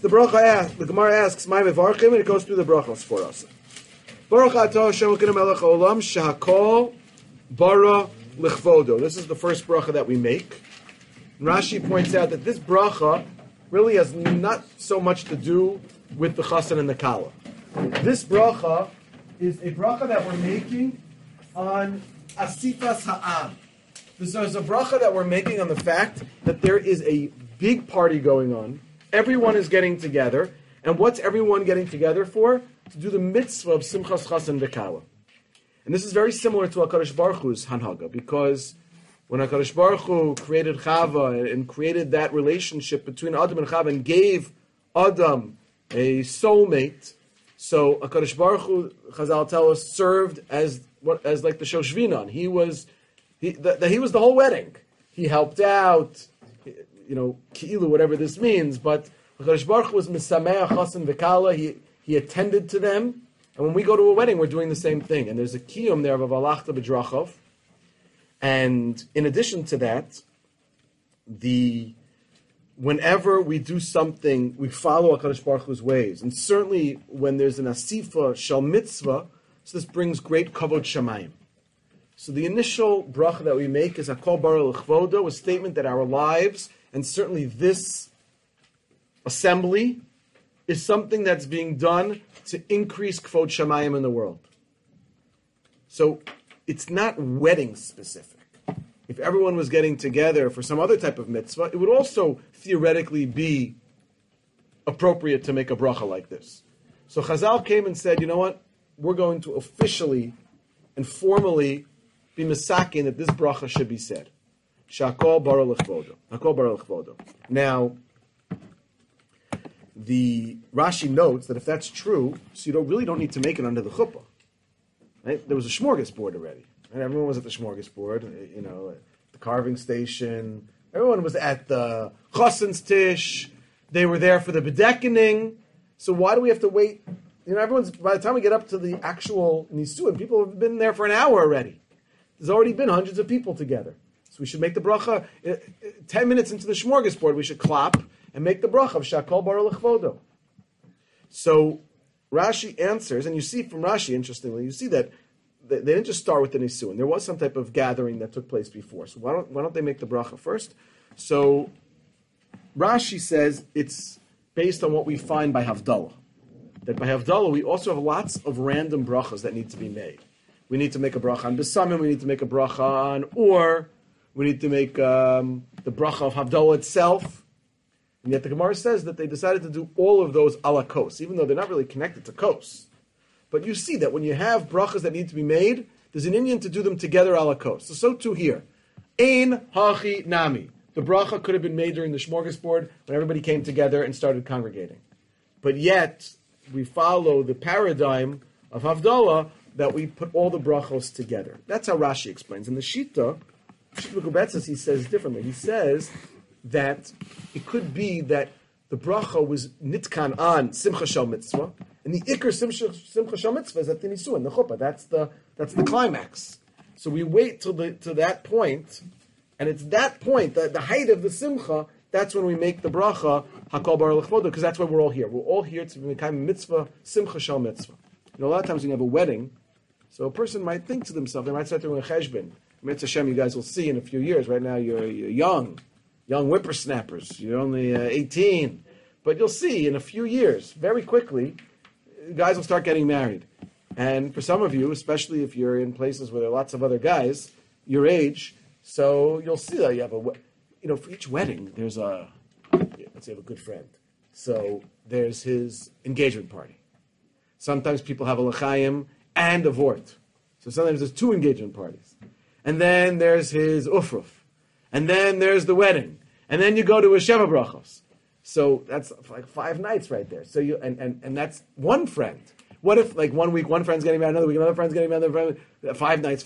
the bracha the Gemara asks, "My mevarchim," and it goes through the brachos for us. Baruch atah Hashem Elokeinu melech haolam shehakol bara lichvodo. This is the first bracha that we make. And Rashi points out that this bracha really has not so much to do with the chassan and the kala. This bracha is a bracha that we're making on asifas ha'am. This is a bracha that we're making on the fact that there is a big party going on. Everyone is getting together. And what's everyone getting together for? To do the mitzvah of simchas chassan v'kala. And this is very similar to HaKadosh Baruch Hu's hanhaga, because when HaKadosh Baruch Hu created Chava and created that relationship between Adam and Chava and gave Adam a soulmate, so HaKadosh Baruch Hu, Chazal tell us, served as like the Shoshvinan. He was the whole wedding. He helped out, ki'ilu, whatever this means, but HaKadosh Baruch Hu was misameach chassan v'kala. He attended to them. And when we go to a wedding, we're doing the same thing. And there's a kiyum there of avalachta b'drachov. And in addition to that, whenever we do something, we follow HaKadosh Baruch Hu's ways. And certainly when there's an asifa shel mitzvah, so this brings great kavod shamayim. So the initial bracha that we make is Hakol bara l'chvodo, a statement that our lives, and certainly this assembly, is something that's being done to increase kavod shamayim in the world. So it's not wedding specific. If everyone was getting together for some other type of mitzvah, it would also theoretically be appropriate to make a bracha like this. So Chazal came and said, you know what? We're going to officially and formally be misakin that this bracha should be said. Shakol bara l'chvodo. Hakol bara l'chvodo. Now, the Rashi notes that if that's true, so you really don't need to make it under the chuppah. Right? There was a smorgasbord already. Right? Everyone was at the smorgasbord, the carving station. Everyone was at the chassan's tish. They were there for the bedekening. So why do we have to wait? Everyone's, by the time we get up to the actual nisuin, people have been there for an hour already. There's already been hundreds of people together. So we should make the bracha 10 minutes into the smorgasbord. We should clap and make the bracha of Shakol bara l'chvodo. So Rashi answers, and you see from Rashi, interestingly, you see that they didn't just start with the nisuin. There was some type of gathering that took place before. So why don't they make the bracha first? So Rashi says it's based on what we find by Havdalah. That by Havdalah we also have lots of random brachas that need to be made. We need to make a bracha on Besamim, we need to make a bracha on Or, we need to make the bracha of Havdalah itself. And yet the Gemara says that they decided to do all of those ala kos, even though they're not really connected to kos. But you see that when you have brachas that need to be made, there's an inyan to do them together ala kos. So too here. Ein hachi nami. The bracha could have been made during the smorgasbord when everybody came together and started congregating. But yet, we follow the paradigm of Havdalah that we put all the brachos together. That's how Rashi explains. In the Shita Mekubetzes, he says differently. He says that it could be that the bracha was nitkan on simcha shel mitzvah, and the ikar simcha shel mitzvah is at the nisuin, the chuppah. That's the climax. So we wait to that point, and it's that point, the height of the simcha. That's when we make the bracha hakol bara l'chvodo, because that's why we're all here. We're all here to make a mitzvah simcha shel mitzvah. A lot of times when you have a wedding, so a person might think to themselves, they might start doing a cheshbon. Mitzvah Hashem, you guys will see in a few years. Right now, you're young whippersnappers. You're only 18. But you'll see in a few years, very quickly, guys will start getting married. And for some of you, especially if you're in places where there are lots of other guys your age, so you'll see that you have for each wedding, there's let's say you have a good friend. So there's his engagement party. Sometimes people have a l'chaim and a vort. So sometimes there's two engagement parties. And then there's his ufruf. And then there's the wedding. And then you go to a Sheva Brachos. So that's like 5 nights right there. So and that's one friend. What if like 1 week one friend's getting married, another week another friend's getting married, another friend, 5 nights.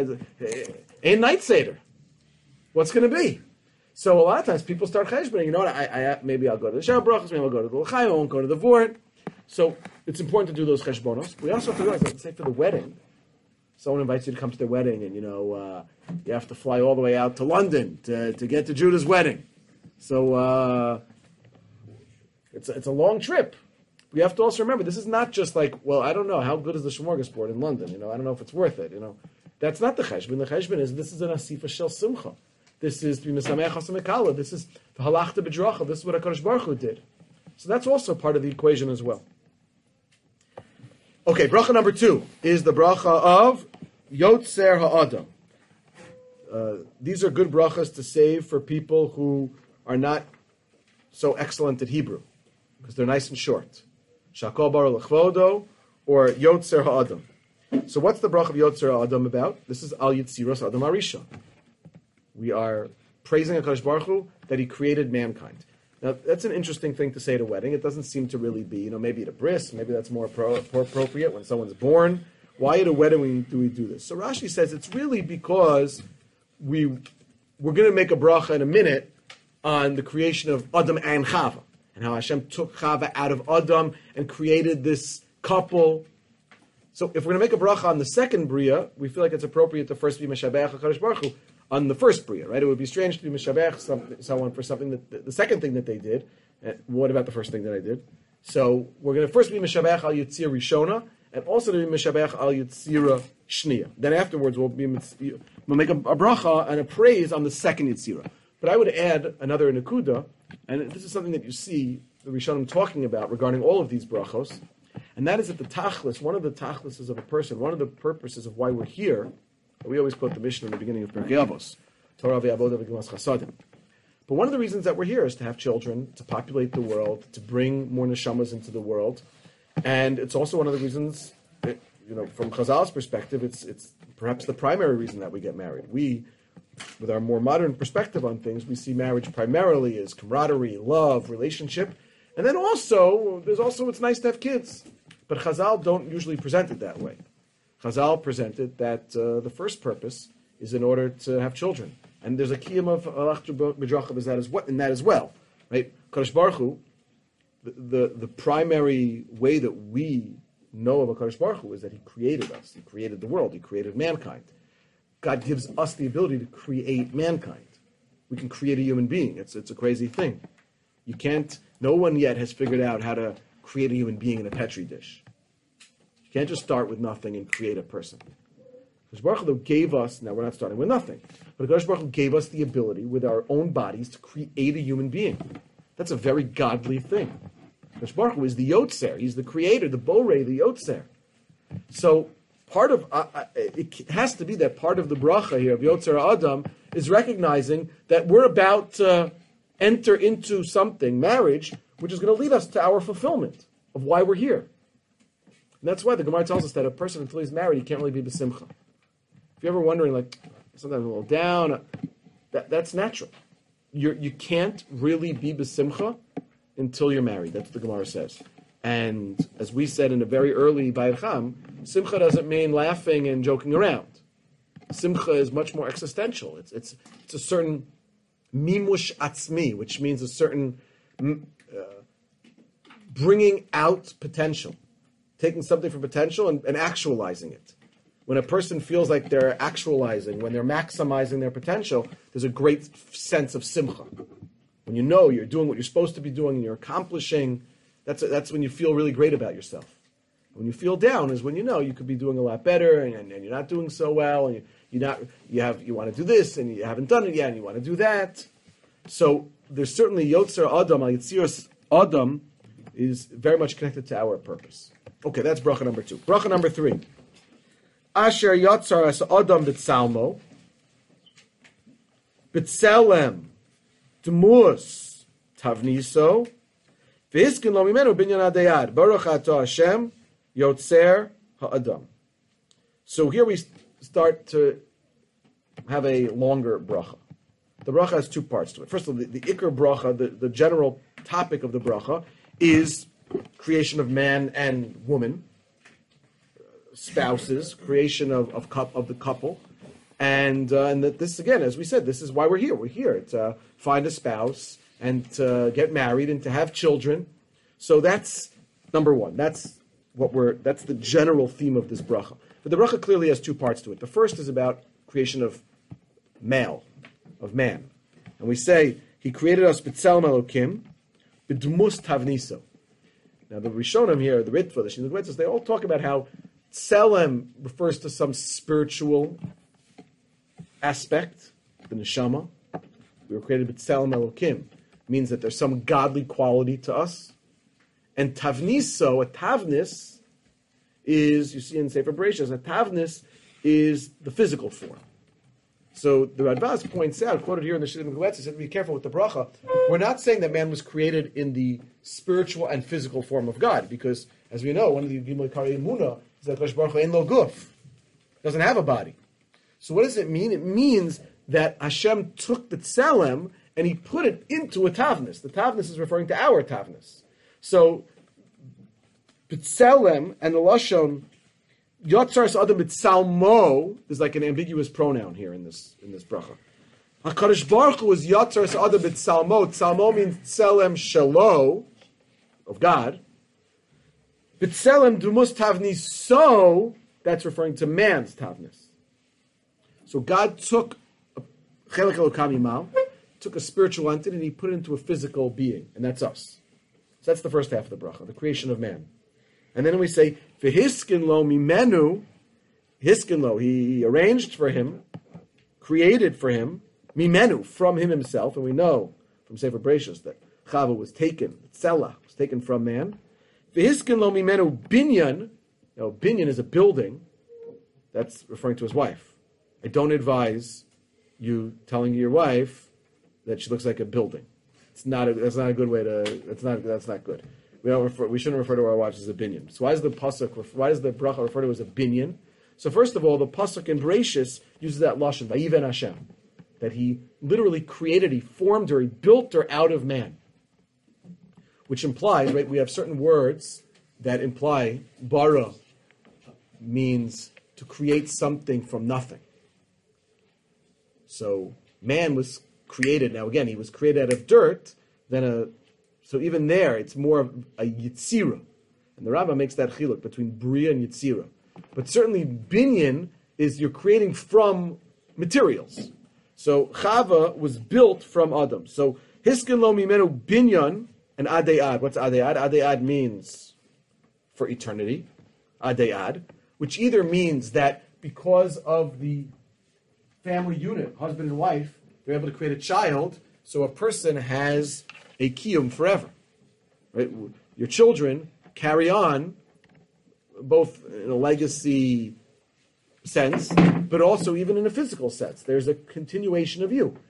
A night Seder. What's going to be? So a lot of times people start cheshboning. You know what? I maybe I'll go to the Sheva Brachos, maybe I'll go to the l'chaim, I won't go to the vort. So it's important to do those cheshbonos. We also have to realize that, say for the wedding, someone invites you to come to their wedding, and you have to fly all the way out to London to get to Judah's wedding. So It's a long trip. We have to also remember, this is not just like, well, I don't know, how good is the smorgasbord in London? I don't know if it's worth it, That's not the cheshbon. The cheshbon is, this is an asifa shel simcha. This is to be mesamech hasamekala. This is the halachta b'dracha. This is what HaKadosh Baruch Hu did. So that's also part of the equation as well. Okay, bracha number 2 is the bracha of Yotzer Ha'adam. These are good brachas to save for people who are not so excellent at Hebrew, because they're nice and short. Shakol bar lechvodo, or Yotzer Ha'adam. So what's the bracha of Yotzer Ha'adam about? This is Al Yitziros Adam Arishon. We are praising HaKadosh Baruch Hu that He created mankind. Now, that's an interesting thing to say at a wedding. It doesn't seem to really be, maybe at a bris, maybe that's more appropriate when someone's born. Why at a wedding do we do this? So Rashi says it's really because we're going to make a bracha in a minute on the creation of Adam and Chava, and how Hashem took Chava out of Adam and created this couple. So if we're going to make a bracha on the second bria, we feel like it's appropriate to first be Meshabeach HaKadosh Baruch Hu on the first bria, right? It would be strange to be Meshabeach someone for something that the second thing that they did. What about the first thing that I did? So we're going to first be Meshabeach Al Yitzir Rishona, and also to be Meshabeach Al Yitzira Shniya. Then afterwards we'll make a bracha and a praise on the second Yitzira. But I would add another Nakuda, and this is something that you see the Rishonim talking about regarding all of these brachos, and that is that the tachlis, one of the tachlises of a person, one of the purposes of why we're here. We always quote the Mishnah in the beginning of Pirkei Avos, Torah ve'avoda v'gemas chasadim. But one of the reasons that we're here is to have children, to populate the world, to bring more neshamas into the world, and it's also one of the reasons, from Chazal's perspective, it's perhaps the primary reason that we get married. We, with our more modern perspective on things, we see marriage primarily as camaraderie, love, relationship, and then it's nice to have kids. But Chazal don't usually present it that way. Chazal presented that the first purpose is in order to have children. And there's a kiyum of halachta b'dracha in that as well. Right? Kadosh Baruch Hu, the primary way that we know of HaKadosh Baruch Hu is that He created us. He created the world. He created mankind. God gives us the ability to create mankind. We can create a human being. It's a crazy thing. No one yet has figured out how to create a human being in a Petri dish. You can't just start with nothing and create a person. HaKadosh Baruch Hu gave us, now we're not starting with nothing, but HaKadosh Baruch Hu gave us the ability with our own bodies to create a human being. That's a very godly thing. HaKadosh Baruch Hu is the Yotzer. He's the creator, the Borei, the Yotzer. So part of, it has to be that part of the bracha here of Yotzer Adam is recognizing that we're about to enter into something, marriage, which is going to lead us to our fulfillment of why we're here. And that's why the Gemara tells us that a person, until he's married, he can't really be b'simcha. If you're ever wondering, sometimes a little down, that's natural. You can't really be b'simcha until you're married. That's what the Gemara says. And as we said in a very early Bayit Cham, simcha doesn't mean laughing and joking around. Simcha is much more existential. It's a certain mimush atzmi, which means a certain bringing out potential. Taking something from potential and actualizing it. When a person feels like they're actualizing, when they're maximizing their potential, there's a great sense of simcha. When you know you're doing what you're supposed to be doing and you're accomplishing, that's when you feel really great about yourself. When you feel down is when you know you could be doing a lot better and you're not doing so well and you want to do this and you haven't done it yet and you want to do that. So there's certainly Yotzer Adam, Yitziras Adam is very much connected to our purpose. Okay, that's bracha number 2. Bracha number 3. Asher Yatzar as Adam b'tzalmo, b'tzelem dmus tavniso, v'hiskin lo mimenu binyan adayad, baruch atah Hashem Yotzer ha'adam. So here we start to have a longer bracha. The bracha has 2 parts to it. First of all, the ikar bracha, the general topic of the bracha, is creation of man and woman, spouses, creation of the couple, and that this, again, as we said, this is why we're here. We're here to find a spouse and to get married and to have children. So that's number 1. That's the general theme of this bracha. But the bracha clearly has 2 parts to it. The first is about creation of man. And we say, He created us b'tzelem Elokim, b'dmus tavniso. Now the Rishonim here, the Ritva, the Shinugvetzes, they all talk about how tselem refers to some spiritual aspect, the neshama. We were created b'tselem Elokim, means that there's some godly quality to us. And tavniso, a tavnis, is, you see in Sefer Bereshis, a tavnis is the physical form. So the Radbaz points out, quoted here in the Shidduch Megillah, he said, be careful with the bracha. We're not saying that man was created in the spiritual and physical form of God, because, as we know, one of the Gimel Kari Emunah is that Rosh Baruch Hu ein lo guf, doesn't have a body. So what does it mean? It means that Hashem took the tselem and he put it into a tavnis. The tavnis is referring to our tavnis. So, tselem and the lashon Yotzaras Adam B'Tzalmo is like an ambiguous pronoun here in this bracha. HaKadosh Baruch Hu is Yotzaras Adam B'Tzalmo. Tzalmo means Tselem Shelo, of God. B'Tselem Dumus Tavnis, so that's referring to man's tavnis. So God took Chelek Elokam Imal, took a spiritual entity and he put it into a physical being, and that's us. So that's the first half of the bracha, the creation of man. And then we say, V'hiskin lo mimenu, hiskin lo, he arranged for him, created for him, mimenu, from him himself, and we know from Sefer Bereshis that Chava was taken, Tzelah was taken from man. V'hiskin lo mimenu binyan, now binyan is a building, that's referring to his wife. I don't advise you telling your wife that she looks like a building. That's not a good way to, that's not good. We shouldn't refer to our wives as a binyan. So why does the bracha refer to as a binyan? So first of all, the pasuk in Bereshis uses that lashon, vayiven Hashem, that he literally created, he formed her, he built her out of man. Which implies, right, we have certain words that imply, bara means to create something from nothing. So man was created, now again, he was created out of dirt, so even there, it's more of a yitzira. And the Rambam makes that chiluk between bria and yitzira. But certainly binyan is you're creating from materials. So Chava was built from Adam. So hiskin lo mimenu binyan and adayad. What's adayad? Adayad means for eternity. Adayad. Which either means that because of the family unit, husband and wife, they're able to create a child, so a person has a kiyum forever, right? Your children carry on, both in a legacy sense, but also even in a physical sense. There's a continuation of you.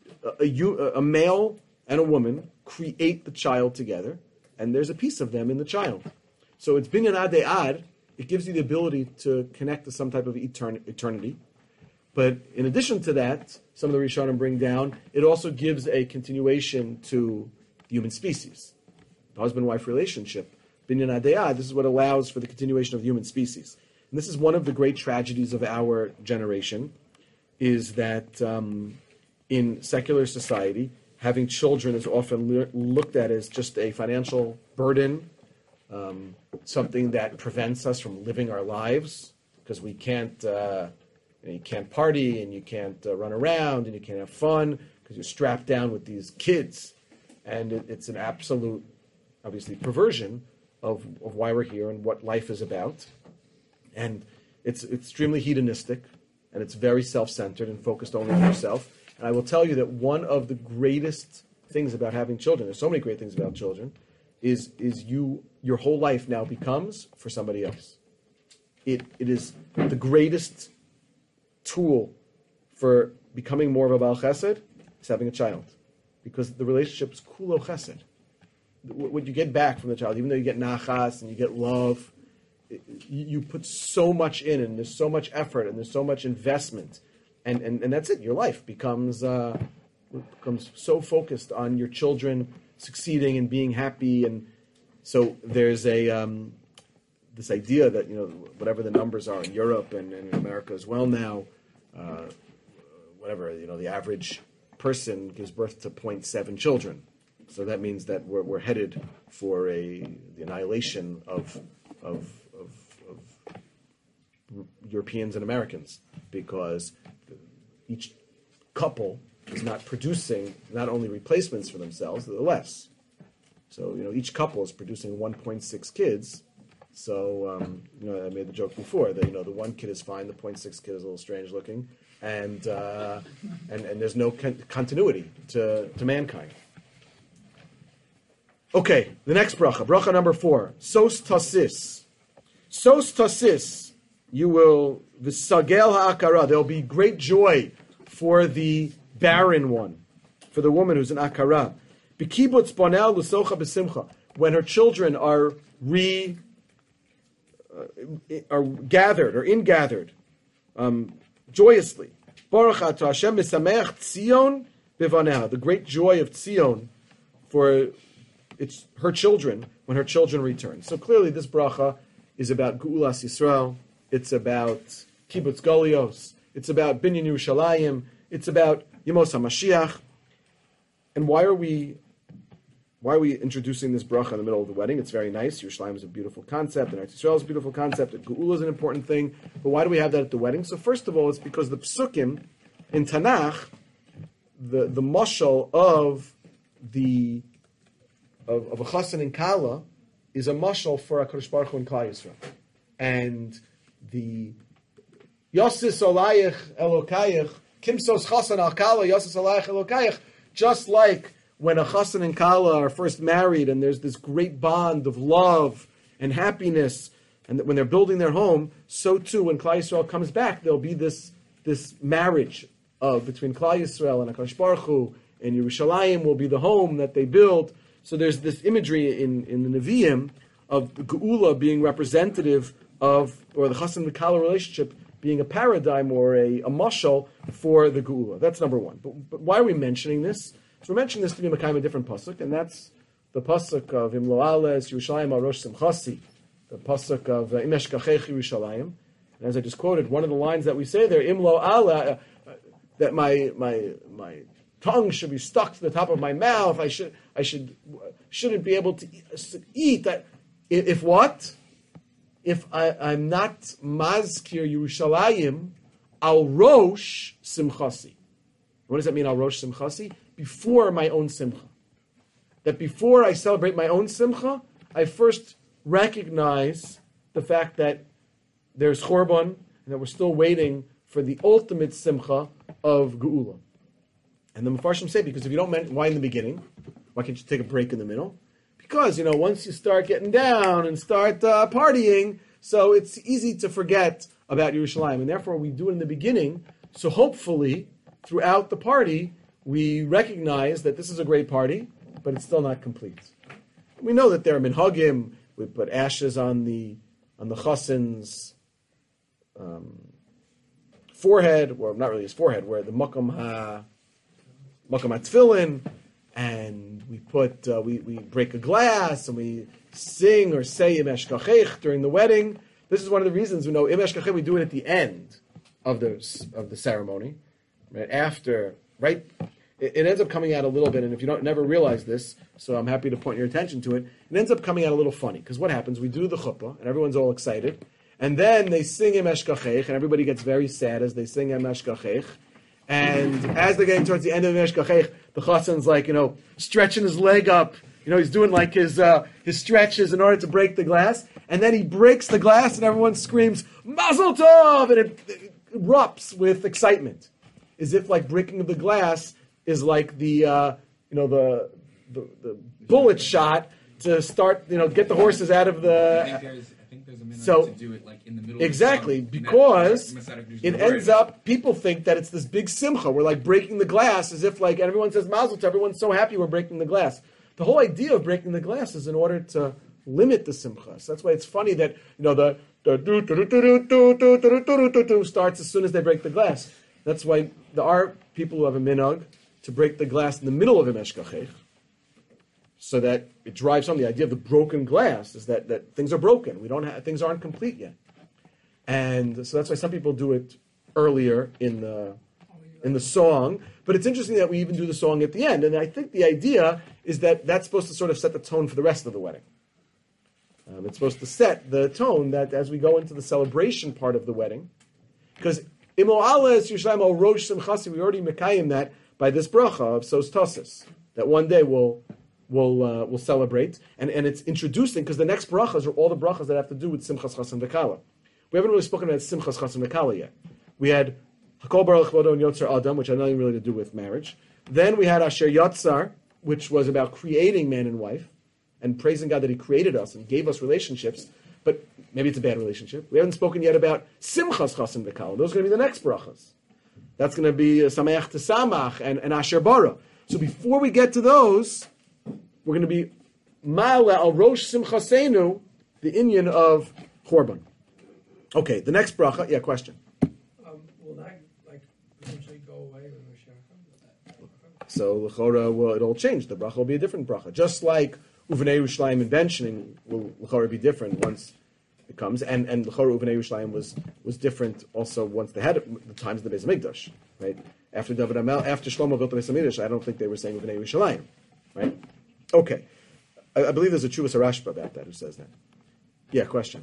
A male and a woman create the child together, and there's a piece of them in the child. So it's binyan adei ad. It gives you the ability to connect to some type of eternity. But in addition to that, some of the Rishonim bring down, it also gives a continuation to human species. The husband-wife relationship, binyan adayah, this is what allows for the continuation of the human species. And this is one of the great tragedies of our generation, is that in secular society, having children is often looked at as just a financial burden, something that prevents us from living our lives, because we can't, you can't party, and you can't run around, and you can't have fun, because you're strapped down with these kids. And it's an absolute, obviously, perversion of why we're here and what life is about. And it's extremely hedonistic, and it's very self-centered and focused only on yourself. And I will tell you that one of the greatest things about having children, there's so many great things about children, is your whole life now becomes for somebody else. It is the greatest tool for becoming more of a Baal Chesed is having a child. Because the relationship is kulo chesed. What you get back from the child, even though you get nachas and you get love, you put so much in, and there's so much effort, and there's so much investment, and that's it. Your life becomes so focused on your children succeeding and being happy, and so there's this idea that whatever the numbers are in Europe and in America as well now, the average person gives birth to 0.7 children. So that means that we're headed for the annihilation of Europeans and Americans, because each couple is not producing not only replacements for themselves, they're less. So, each couple is producing 1.6 kids. So, I made the joke before that, the one kid is fine, the 0.6 kid is a little strange looking, and there's no continuity to mankind. Okay, the next bracha number 4, sos tasis. Sos tasis, you will, v'sagel ha'akara, there'll be great joy for the barren one, for the woman who's an akara. B'kibutz bonel l'socha b'simcha, when her children are gathered or ingathered joyously. Baruch atah Hashem mesameach Tzion b'vaneha, the great joy of Tzion for her children when her children return. So clearly this bracha is about Geulas Yisrael, it's about Kibbutz Golios, it's about Binyan Yerushalayim, it's about Yemos HaMashiach. And why are we introducing this bracha in the middle of the wedding? It's very nice. Yerushalayim is a beautiful concept, and Eretz Yisrael is a beautiful concept, and Geula is an important thing. But why do we have that at the wedding? So first of all, it's because the psukim in Tanakh, the mashal of a chassan and kala is a mashal for HaKadosh Baruch Hu and Klal Yisrael. And the Yosis Olayich Elokayich, Kimsos Chassan al Kala, Yosis Olayich Elokayich, just like when a chassan and kala are first married and there's this great bond of love and happiness, and when they're building their home, so too when Klal Yisrael comes back, there'll be this marriage between Klal Yisrael and HaKadosh Baruch Hu, and Yerushalayim will be the home that they build. So there's this imagery in the Nevi'im of Geula being representative of, or the chassan and kala relationship being a paradigm or a mashal for the Geula. That's number one. But why are we mentioning this? So we're mentioning this to be a different pasuk, and that's the pasuk of Imlo Ales Yerushalayim al Rosh Simchasi, the pasuk of Im Eshkachech Yerushalayim. And as I just quoted, one of the lines that we say there, Imlo Ale, that my tongue should be stuck to the top of my mouth. I shouldn't be able to eat. If what? If I'm not mazkir Yerushalayim al Rosh Simchasi. What does that mean, al Rosh Simchasi? Before my own simcha. That before I celebrate my own simcha, I first recognize the fact that there's Chorban, and that we're still waiting for the ultimate simcha of Geula. And the Mefarshim say, because if you don't mention why in the beginning, why can't you take a break in the middle? Because, once you start getting down and start partying, so it's easy to forget about Yerushalayim. And therefore we do it in the beginning, so hopefully throughout the party, we recognize that this is a great party, but it's still not complete. We know that there are minhagim. We put ashes on the chassan's forehead, or not really his forehead, where the makam hatfilin, and we put we break a glass and we sing or say Im Eshkachech during the wedding. This is one of the reasons we know Im Eshkachech. We do it at the end of the ceremony, right after. Right, it ends up coming out a little bit, and if you never realize this, so I'm happy to point your attention to it. It ends up coming out a little funny because what happens? We do the chuppah, and everyone's all excited, and then they sing Im Eshkachech, and everybody gets very sad as they sing Im Eshkachech. And as they're getting towards the end of Im Eshkachech, the chassan's like, stretching his leg up. He's doing like his stretches in order to break the glass, and then he breaks the glass, and everyone screams Mazel Tov, and it erupts with excitement. As if like breaking of the glass is like the bullet shot to start, get the horses out of the. I think there's a minute to do it like in the middle. Exactly, because it ends up people think that it's this big simcha. We're like breaking the glass as if like everyone says Mazel Tov. Everyone's so happy we're breaking the glass. The whole idea of breaking the glass is in order to limit the simcha. So that's why it's funny that the starts as soon as they break the glass. That's why there are people who have a minhag to break the glass in the middle of Im Eshkachech, so that it drives home the idea of the broken glass is that things are broken. Things aren't complete yet, and so that's why some people do it earlier in the song. But it's interesting that we even do the song at the end, and I think the idea is that that's supposed to sort of set the tone for the rest of the wedding. It's supposed to set the tone that as we go into the celebration part of the wedding, because Imo Ales Yerushalayim al Rosh Simchasi, we already mekayim that by this bracha of Sos Tasis, that one day we'll will celebrate, and it's introducing because the next brachas are all the brachas that have to do with Simchas Chasan V'Kala. We haven't really spoken about Simchas Chasan V'Kala yet. We had Hakol Baruch Chvodo and Yotzer Adam, which had nothing really to do with marriage. Then we had Asher Yatzar, which was about creating man and wife, and praising God that He created us and gave us relationships. But maybe it's a bad relationship. We haven't spoken yet about Simchas Chasan V'Kala. Those are going to be the next brachas. That's going to be Sameach Tesamach and Asher Bara. So before we get to those, we're going to be Ma'ala al Rosh Simchasenu, the inyan of Chorban. Okay, the next bracha. Yeah, question. Will that potentially go away with Rosh Hashanah? So l'chora, it'll change. The bracha will be a different bracha, just like Uvnei Yerushalayim and benching will l'chora be different once it comes, and l'chora Uvnei Yerushalayim was different also once they had the times of the Beis Hamikdash, right? After Shlomo built the Beis Hamikdash, I don't think they were saying Uvnei Yerushalayim, right? Okay, I believe there's a Chuvas Harashba about that who says that. Yeah, question.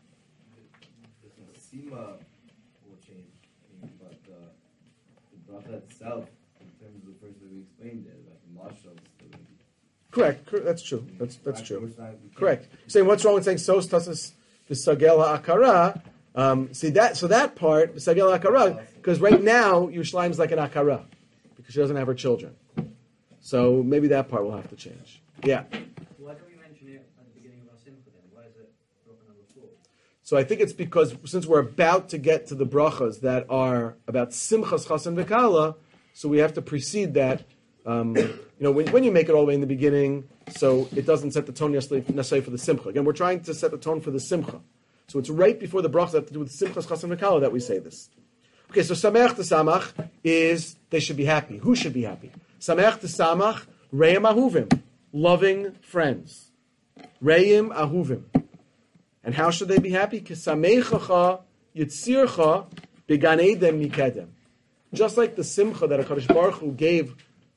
The Sima will change, but the bracha itself, in terms of the first way we explained it, like the Mashal, is still going to be. Correct. That's true. That's true. Correct. You're saying what's wrong with saying sos tasas v'sagel ha'akara? So that part v'sagel ha'akara, because right now Yerushalayim is like an akara because she doesn't have her children. So maybe that part will have to change. Yeah. Why don't we mention it at the beginning of our Simcha then? Why is it bracha number 4? So I think it's because since we're about to get to the brachas that are about Simchas Chasan V'Kala, so we have to precede that. When you make it all the way in the beginning, so it doesn't set the tone necessarily for the Simcha. Again, we're trying to set the tone for the Simcha. So it's right before the brachas that have to do with Simchas Chasan V'Kala that we say this. Okay, so Sameach T'Samach is they should be happy. Who should be happy? Sameach T'Samach, Re'im Ahuvim, loving friends. Re'im Ahuvim. And how should they be happy? Kisameichacha Yitzircha Began Eden Mikedem. Just like the Simcha that HaKadosh Baruch Hu gave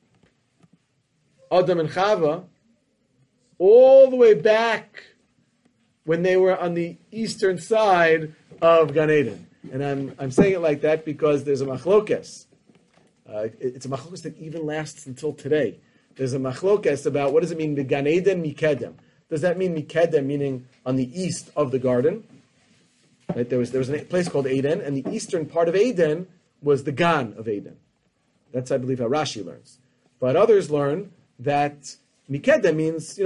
Adam and Chava all the way back when they were on the eastern side of Gan Eden. And I'm saying it like that because there's a machlokes. It's a machlokes that even lasts until today. There's a machlokes about what does it mean, Gan Eden Mikedem. Does that mean Mikedem, meaning on the east of the garden? Right? There was a place called Eden, and the eastern part of Eden was the Gan of Eden. That's, I believe, how Rashi learns. But others learn that Mikedem means,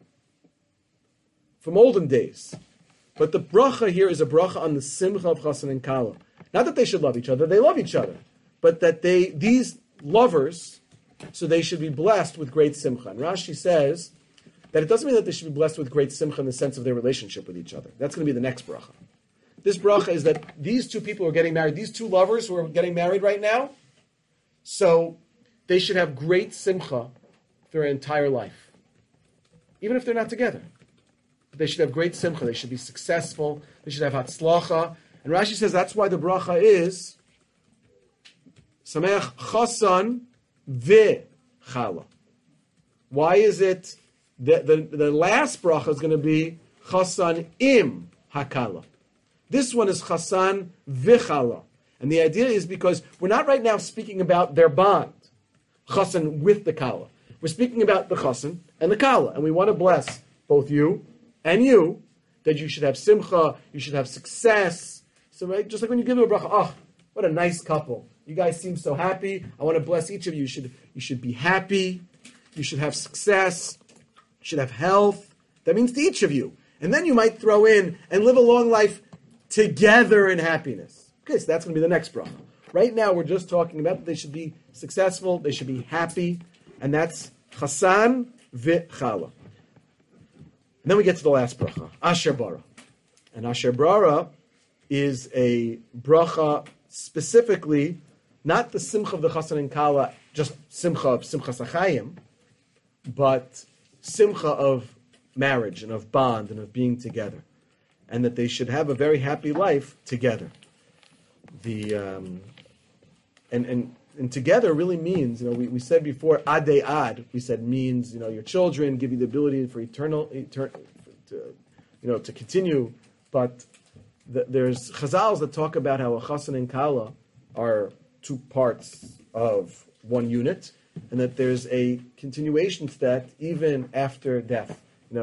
from olden days. But the bracha here is a bracha on the Simcha of Chasan and Kala. Not that they should love each other, they love each other. But that these lovers, so they should be blessed with great Simcha. And Rashi says that it doesn't mean that they should be blessed with great Simcha in the sense of their relationship with each other. That's going to be the next bracha. This bracha is that these two people are getting married, these two lovers who are getting married right now, so they should have great Simcha their entire life. Even if they're not together. They should have great simcha. They should be successful. They should have hatzlacha. And Rashi says that's why the bracha is Sameach Chasan V'Chala. Why is it that the last bracha is going to be Chasan Im Hakala? This one is Chasan V'Chala. And the idea is because we're not right now speaking about their bond, Chasan with the Kala. We're speaking about the Chasan and the Kala. And we want to bless both you and you, that you should have simcha, you should have success. So, right, just like when you give them a bracha, oh, what a nice couple. You guys seem so happy. I want to bless each of you. You should be happy. You should have success. You should have health. That means to each of you. And then you might throw in and live a long life together in happiness. Okay, so that's going to be the next bracha. Right now, we're just talking about that they should be successful, they should be happy, and that's Chasan V'Chala. And then we get to the last bracha, Asher Bara. And Asher Bara is a bracha specifically, not the Simcha of the Chasan and Kala, just Simcha of Simchas Achayim, but Simcha of marriage and of bond and of being together. And that they should have a very happy life together. And together really means, we said before, adei ad, we said means, your children give you the ability for to continue. But there's chazals that talk about how a chasan and kala are two parts of one unit, and that there's a continuation to that even after death. I've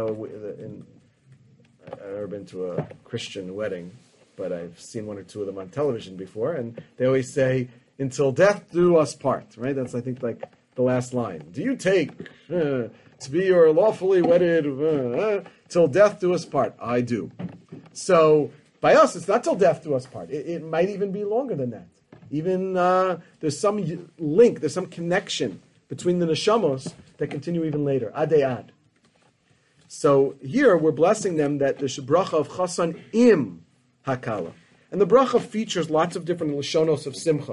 never been to a Christian wedding, but I've seen one or two of them on television before, and they always say, "Until death do us part." Right? That's, I think, like the last line. Do you take to be your lawfully wedded till death do us part? I do. So by us, it's not till death do us part. It might even be longer than that. Even there's some link, there's some connection between the neshamos that continue even later. Adei ad. So here we're blessing them that there's a bracha of chasan im hakala. And the bracha features lots of different lashonos of simcha.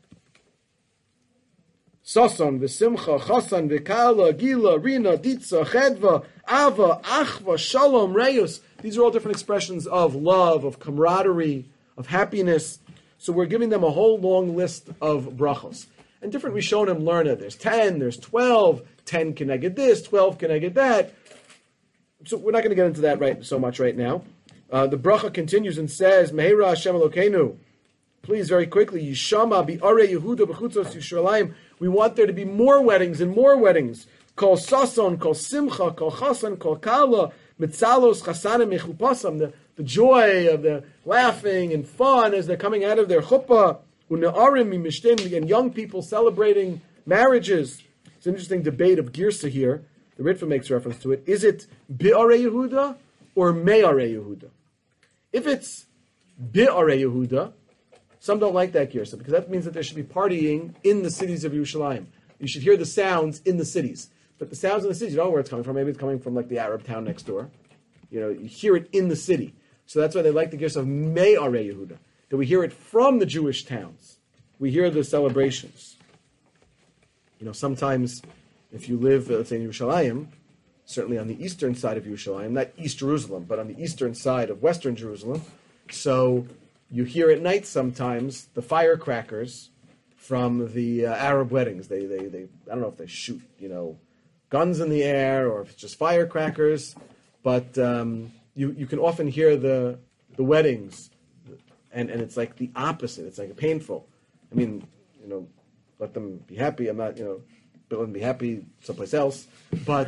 Sasan, v'simcha, chasan, v'kala, gila, rina, ditza, chedva, ava, achva, shalom, reyus. These are all different expressions of love, of camaraderie, of happiness. So we're giving them a whole long list of brachos. And different Rishonim learn it. There's 10, there's 12, 10 can I get this, 12 can I get that. So we're not going to get into that so much right now. The bracha continues and says, Meheira Hashem Elokeinu. Please, very quickly, Yishama bi'arei Yehuda b'chutzos Yisraelim. We want there to be more weddings and more weddings. Kol sason, kol simcha, kol chasan, kol kala, mitzalos chasanim mechupasam. The joy of the laughing and fun as they're coming out of their chuppah. And young people celebrating marriages. It's an interesting debate of Girsa here. The Ritva makes reference to it. Is it bi'arei Yehuda or me'arei Yehuda? If it's bi'arei Yehuda, some don't like that Girsa because that means that there should be partying in the cities of Yerushalayim. You should hear the sounds in the cities. But the sounds in the cities, you don't know where it's coming from. Maybe it's coming from like the Arab town next door. You hear it in the city. So that's why they like the Girsa of me'arei Yehuda. That we hear it from the Jewish towns. We hear the celebrations. Sometimes if you live, let's say in Yerushalayim, certainly on the eastern side of Yerushalayim, not East Jerusalem, but on the eastern side of Western Jerusalem, so you hear at night sometimes the firecrackers from the Arab weddings. They I don't know if they shoot, guns in the air or if it's just firecrackers, but you can often hear the weddings. And it's like the opposite. It's like painful. I mean, let them be happy. I'm not, let them be happy someplace else. But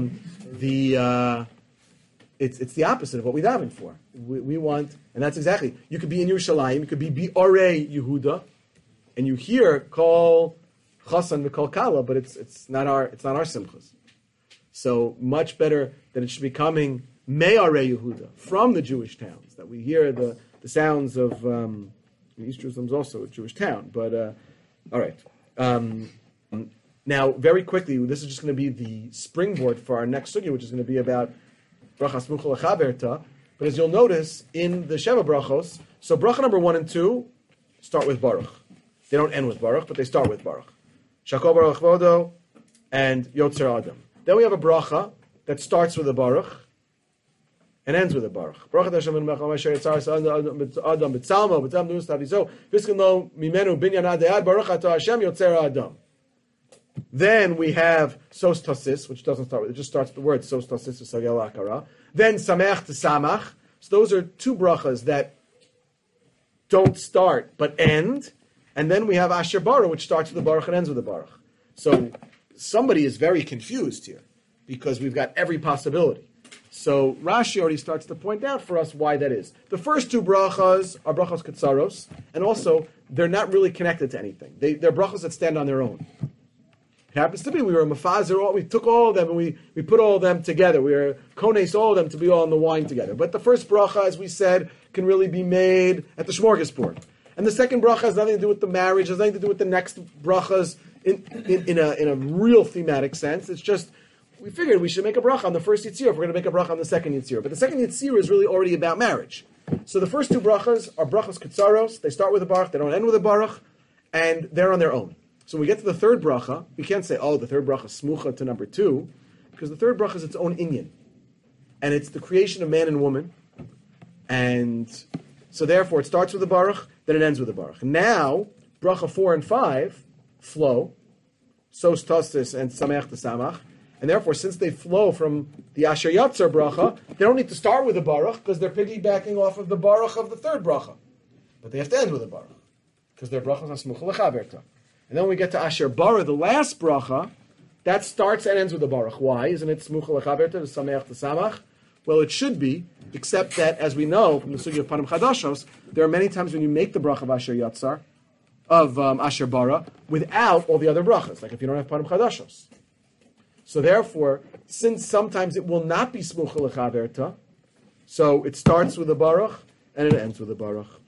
it's the opposite of what we daven for. We want, and that's exactly. You could be in Yerushalayim. You could be Bi'arei Yehuda, and you hear call Chasan v'Kol Kala, but it's not our simchas. So much better that it should be coming Me'arei Yehuda from the Jewish towns, that we hear the sounds of East Jerusalem is also a Jewish town, but all right. Now, very quickly, this is just going to be the springboard for our next sugya, which is going to be about brachas smucha lechaberta. But as you'll notice in the Sheva brachos, so bracha number 1 and 2 start with Baruch. They don't end with Baruch, but they start with Baruch. Shakol Baruch Vodo and Yotzer Adam. Then we have a bracha that starts with a Baruch and ends with a Baruch. Baruch Hashem Melech HaMashiach Yitzar Adam B'Tzalmo B'Tzam Nus Taviso Viskan Lo Mimenu Binyan Adayad Baruch Ato Hashem Yotzer Adam. Then we have Sos Tasis, which doesn't start with, it just starts with the word Sos Tasis V'Sagel Akara. Then Sameach to Samach. So those are two brachas that don't start but end. And then we have Asher Baruch, which starts with the Baruch and ends with the Baruch. So somebody is very confused here because we've got every possibility. So Rashi already starts to point out for us why that is. The first two brachas are brachas ketsaros, and also they're not really connected to anything. They're brachas that stand on their own. It happens to be we were mafazer, we took all of them and we put all of them together. We were kones all of them to be all in the wine together. But the first bracha, as we said, can really be made at the smorgasbord. And the second bracha has nothing to do with the marriage, has nothing to do with the next brachas in a real thematic sense. It's just, we figured we should make a bracha on the first Yitzir if we're going to make a bracha on the second Yitzir. But the second Yitzir is really already about marriage. So the first two brachas are brachas ketsaros. They start with a baruch, they don't end with a baruch, and they're on their own. So when we get to the third bracha, we can't say, the third bracha is smucha to number 2, because the third bracha is its own inyan. And it's the creation of man and woman. And so therefore it starts with a baruch, then it ends with a baruch. Now, bracha 4 and 5 flow, sos tostis and sameach to samach. And therefore, since they flow from the Asher Yatzar bracha, they don't need to start with a baruch because they're piggybacking off of the baruch of the third bracha. But they have to end with a baruch because their brachas are smucha lechaberta. And then when we get to Asher Bara, the last bracha, that starts and ends with a baruch. Why? Isn't it smucha lechaberta, the sameach to samach? Well, it should be, except that, as we know from the sugi of Panim Chadashos, there are many times when you make the bracha of Asher Yatzar, of Asher Bara, without all the other brachas, like if you don't have Panim Chadashos. So therefore, since sometimes it will not be smucha lechaberta, so it starts with a baruch and it ends with a baruch.